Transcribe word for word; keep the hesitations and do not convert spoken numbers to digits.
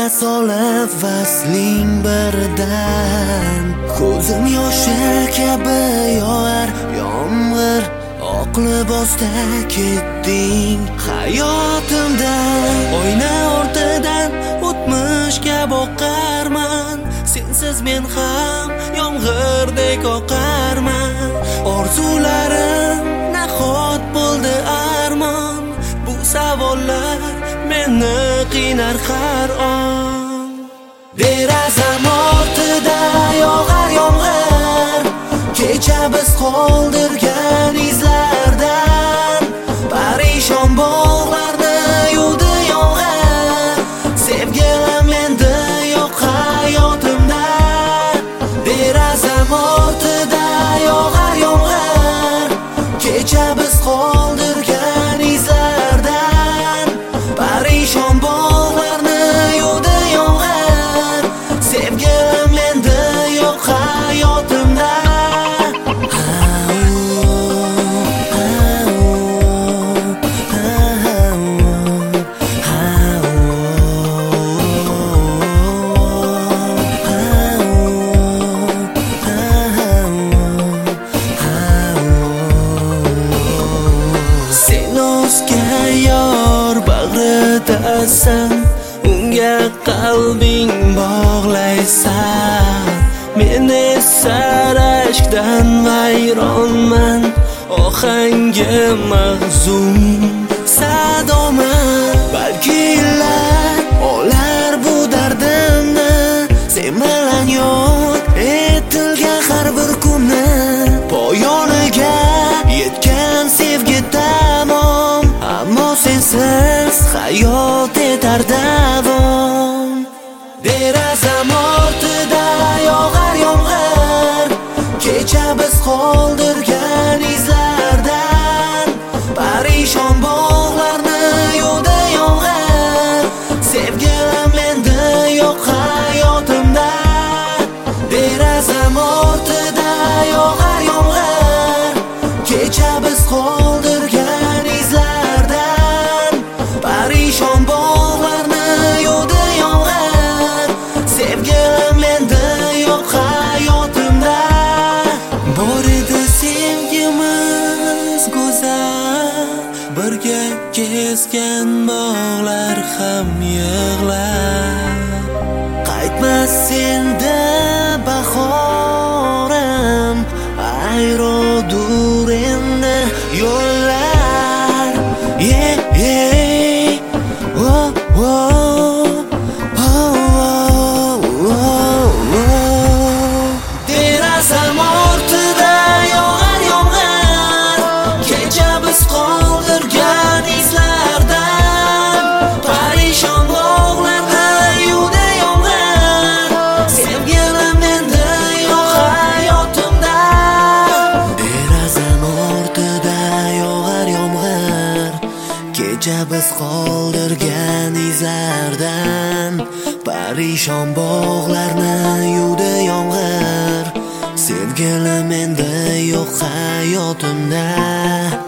solib vasling birdan. Ko'zim yoshi kabi yog'ar yomg'ir, oq libosda ketding hayotimdan. Oyna ortidan o'tmishga boqarman, sensiz men ham yomg'irdek oqarman. Orzularim nahot bo'ldi armon, bu savollar meni qiynar har on. Derazam ortida yog'ar yomg'ir, kecha biz qoldirgan izlardan. Parishon bog'larni yuvdi yomg'ir, sevgilim endi yo'q hayotimda. Derazam ortida yog'ar yomg'ir, kecha biz qoldirgan izlardan. Parishon bog'larni yuvdi yomg'ir, sevgilim endi yo'q hayotimda. Bag'ridasan, unga qalbing bog'laysan. Men esa rashkdan vayronman, ohangi mahzun sadoman. Balki illat olar bu dardimni, sen bilan yod etilgan har bir kunni. Poyoniga yetgan sevgi tamom, ammo sensiz hayot etar davom. Derazam ortida yog'ar yomg'ir, kecha biz qoldirgan izlardan. Parishon bog'larni yuvdi yomg'ir, sevgilim endi yo'q hayotimda. Derazam ortida yog'ar yomg'ir, kecha biz qoldirgan izlardan. Parishon bog'larni yuvdi yomg'ir, sevgilim endi yo'q hayotimda. Bor edi sevgimiz go'zal, birga kesgan bog'lar ham yig'lar. Qaytmas endi bahorim, ayrodur endi yo'llar. Yeah, yeah. Oh, oh, oh, oh, oh. Derazam ortida yog'ar yomg'ir, kecha biz qoldirgan izlardan. Parishon bog'larni yuvdi yomg'ir, sevgilim endi yo'q hayotimda. Derazam ortida yog'ar yomg'ir, kecha biz qoldirgan izlardan. Parishon bog'larni yuvdi yomg'ir, sevgilim endi yo'q hayotimda.